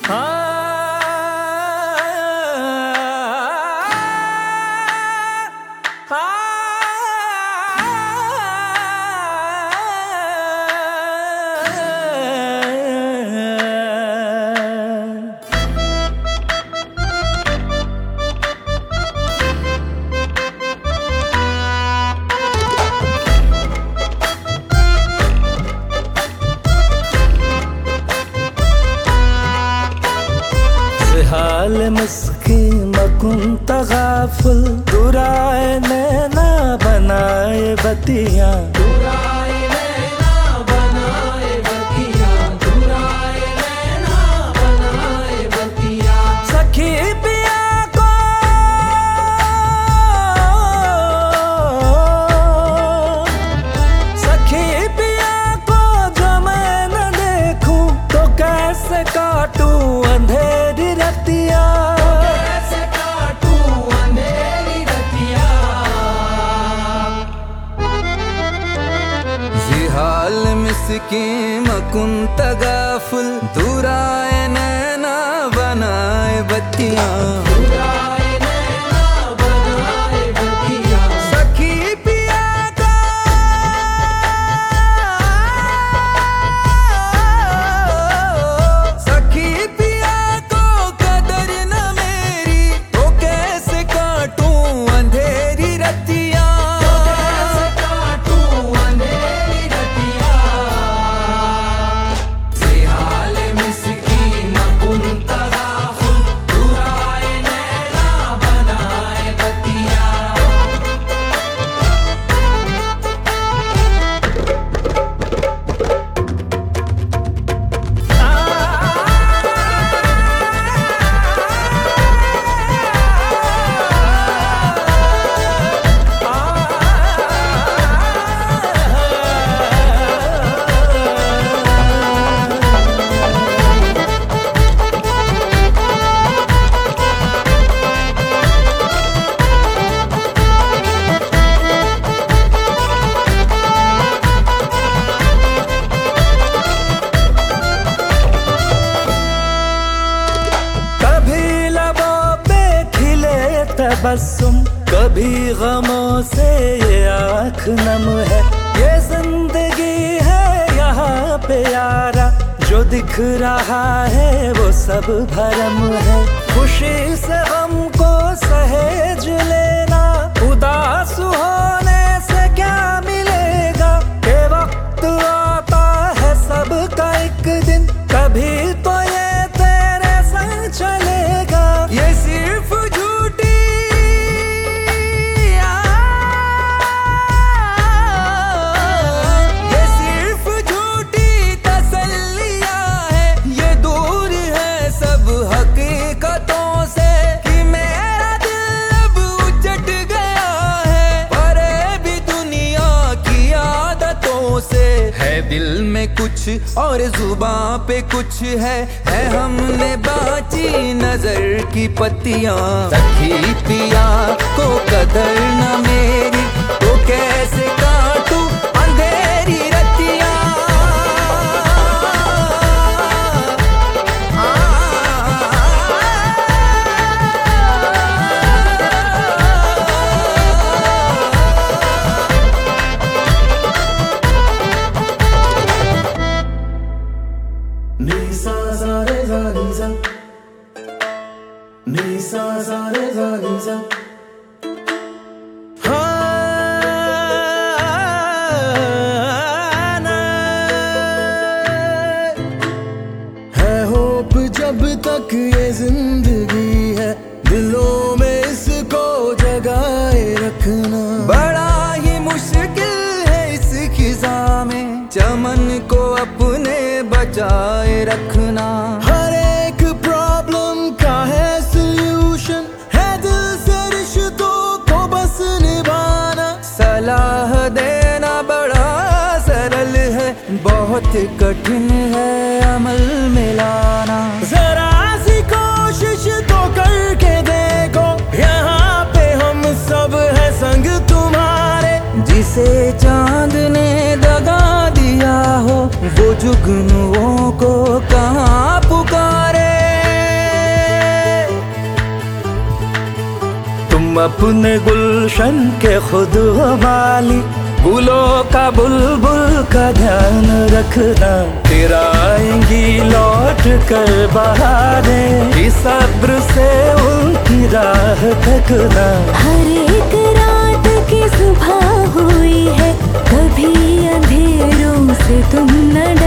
حال مسکین ما كنت غافل دورائے نینا بنائے بتیاں سخی پیا کو جو میں نہ دیکھوں تو کیسے کاٹوں اندھیری رتیاں حال مسکین ما كنت غافل دورائے نینا بنائے بتیاں سخی پیا کا سخی پیا کو قدر نہ میری تو کیسے کاٹوں اندھیری رتیاں तबस्सुम कभी गमों से ये आँख नम है ये जिंदगी है यहाँ पे यारा जो दिख रहा है वो सब भरम है खुशी से गम को सहेज लेना उदास होने से क्या मिलेगा के वक्त आता है सबका एक दिन कभी तो ये तेरे संग चलेगा ये सिर्फ दिल में कुछ और जुबां पे कुछ है हमने बाची नजर की पत्तियां सखी पिया को कदर न मेरी तो कैसे काटूं अंधेरी रतियां Nisa sa re sa nisa, nisa sa re sa nisa. है होप जब तक ये जिंदगी है दिलों में इसको जगाए रखना बड़ा ही मुश्किल है इस खिजा में चमन को अपने बचाए रखना हर एक प्रॉब्लम का है सॉल्यूशन है दिल से रिश्तों को बस निभाना सलाह देना बड़ा सरल है बहुत कठिन है अमल में लाना जरा सी कोशिश तो करके देखो यहाँ पे हम सब है संग तुम्हारे जिसे चांद ने दगा दिया हो वो जुगनुओं को कहाँ पुकारे अपने गुलशन के खुद हो माली, फूलों का बुलबुल का ध्यान रखना, फिर आएंगी लौट कर बहारें, इस सब्र से उनकी राह तकना। हर एक रात की सुबह हुई है, कभी अंधेरों से तुम न